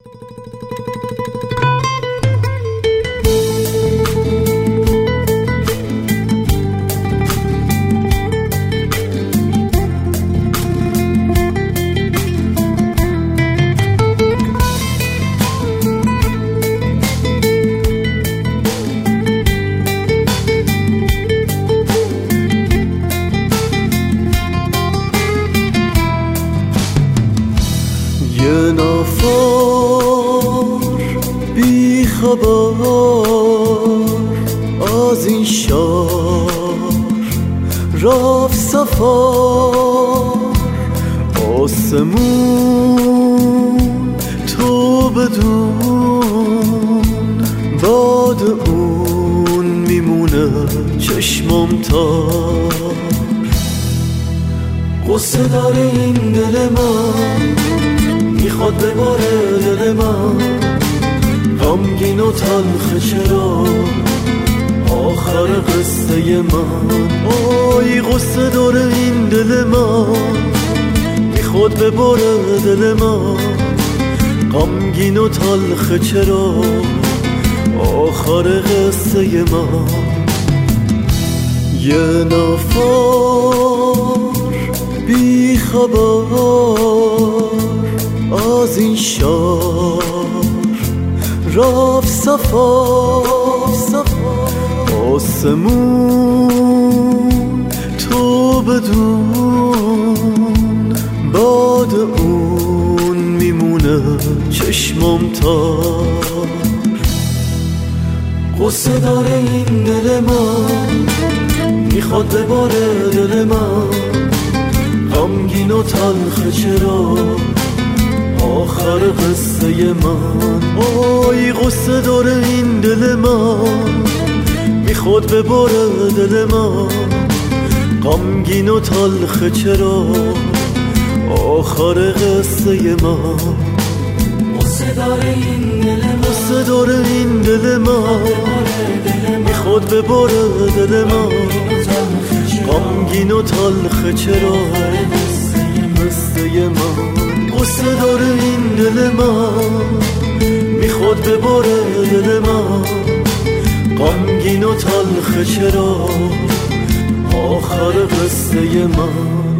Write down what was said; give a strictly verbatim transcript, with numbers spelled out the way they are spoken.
یه نفر بی خبر از این شهر رفت سفر، آسمون تو بدون، بعد اون میمونه چشمم تر. قصه داره این دل من، میخواد بباره دل من، غمگین و تلخ چرا آخر قصه من. آی قصه داره این دل من، میخواد بباره دل من، غمگین و تلخ چرا آخر قصه من. یه نفر بی خبر از این شهر رفت سفر، آسمون تو بدون، بعد اون میمونه چشمم تر. قصه داره این دل من، میخواد بباره دل من، غمگین و تلخ چرا آخر قصه من. آی قصه داره این دل من، میخواد بباره دل من، غمگین و تلخ چرا آخر قصه من. قصه داره این دل من، قصه داره این دل من، میخواد بباره دل من، غمگین و تلخ چرا قصه من. قصه داره این دل من، میخواد بباره دل من، غمگین و تلخ چرا آخر قصه من.